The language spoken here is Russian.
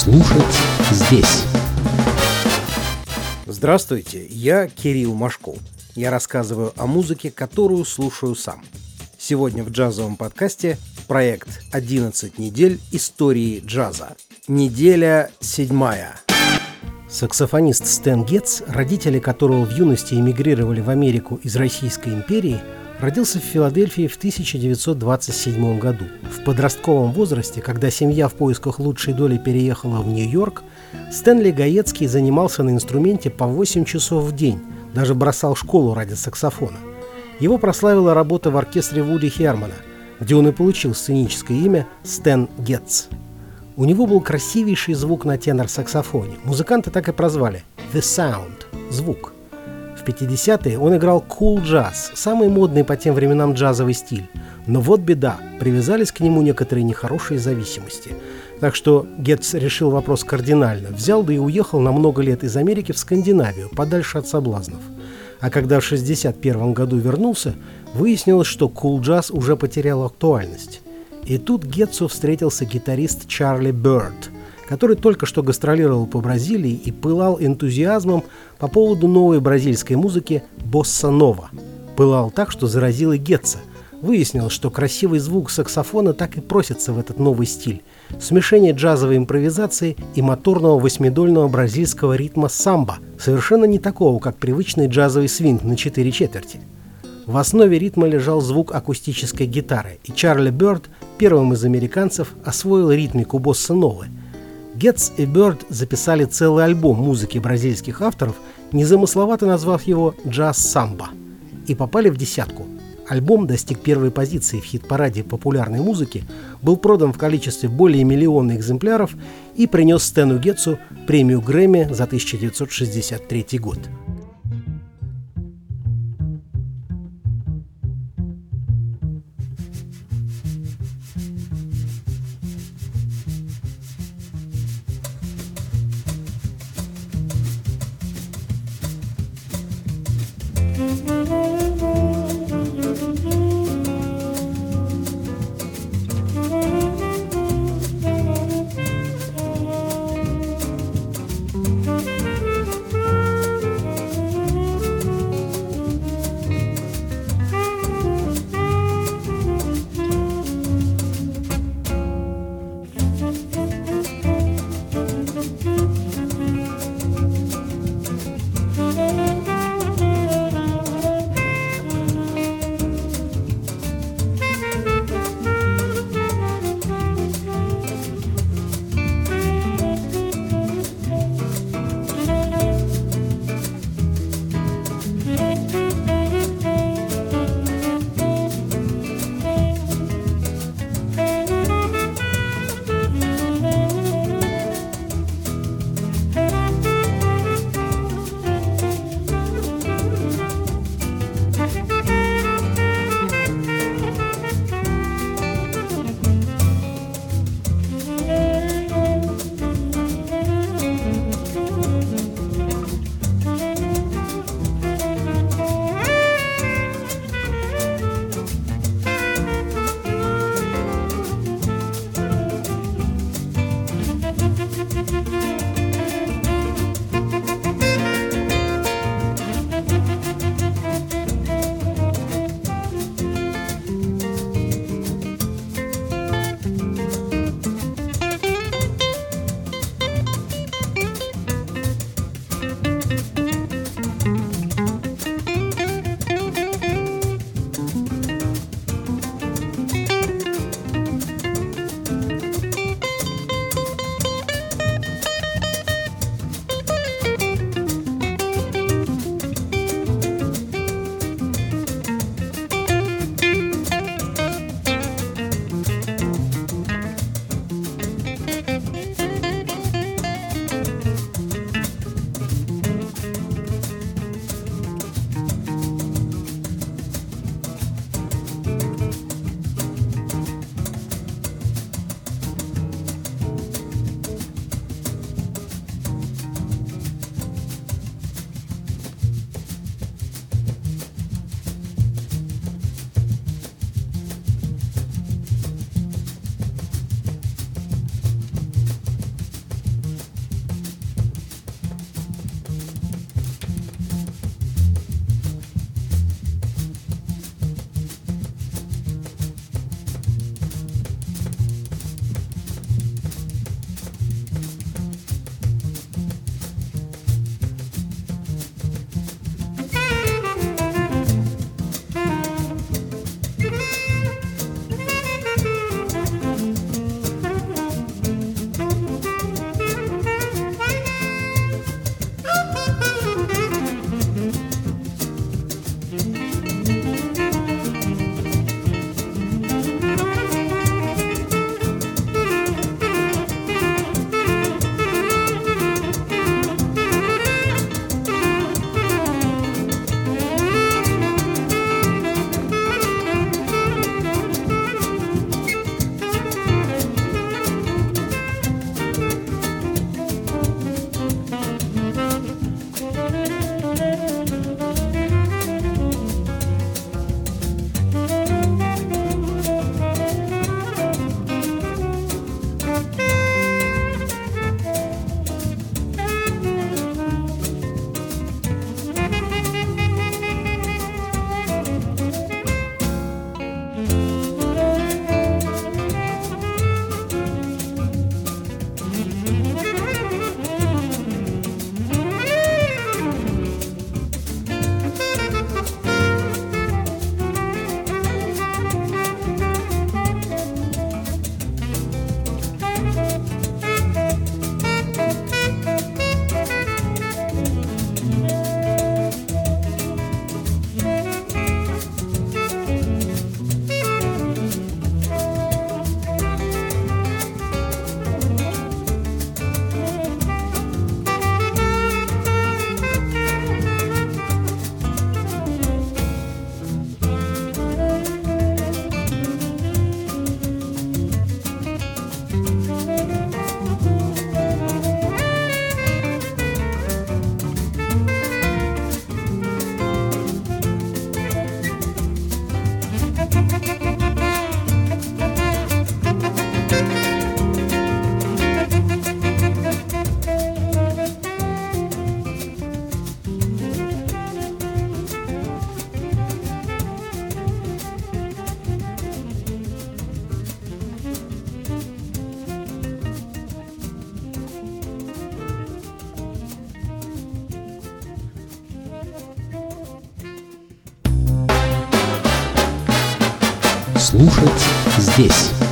Слушать здесь. Здравствуйте, я Кирилл Машков. Я рассказываю о музыке, которую слушаю сам. Сегодня в джазовом подкасте проект «11 недель истории джаза». Неделя 7. Саксофонист Стэн Гетц, родители которого в юности эмигрировали в Америку из Российской империи, родился в Филадельфии в 1927 году. В подростковом возрасте, когда семья в поисках лучшей доли переехала в Нью-Йорк, Стэнли Гаецкий занимался на инструменте по 8 часов в день, даже бросал школу ради саксофона. Его прославила работа в оркестре Вуди Хермана, где он и получил сценическое имя Стэн Гетц. У него был красивейший звук на тенор-саксофоне. Музыканты так и прозвали «The Sound» — «звук». В 50-е он играл кул-джаз, самый модный по тем временам джазовый стиль. Но вот беда, привязались к нему некоторые нехорошие зависимости. Так что Гетц решил вопрос кардинально, взял да и уехал на много лет из Америки в Скандинавию, подальше от соблазнов. А когда в 1961 году вернулся, выяснилось, что кул-джаз уже потерял актуальность. И тут Гетцу встретился гитарист Чарли Бёрд, который только что гастролировал по Бразилии и пылал энтузиазмом по поводу новой бразильской музыки босса-нова. Пылал так, что заразил и Гетца. Выяснилось, что красивый звук саксофона так и просится в этот новый стиль. Смешение джазовой импровизации и моторного восьмидольного бразильского ритма самбо, совершенно не такого, как привычный джазовый свинг на 4/4. В основе ритма лежал звук акустической гитары, и Чарли Бёрд первым из американцев освоил ритмику босса-новы. Гетц и Бёрд записали целый альбом музыки бразильских авторов, незамысловато назвав его «Джаз-самбо», и попали в десятку. Альбом достиг первой позиции в хит-параде популярной музыки, был продан в количестве более миллиона экземпляров и принес Стэну Гетцу премию Грэмми за 1963 год. Слушать здесь.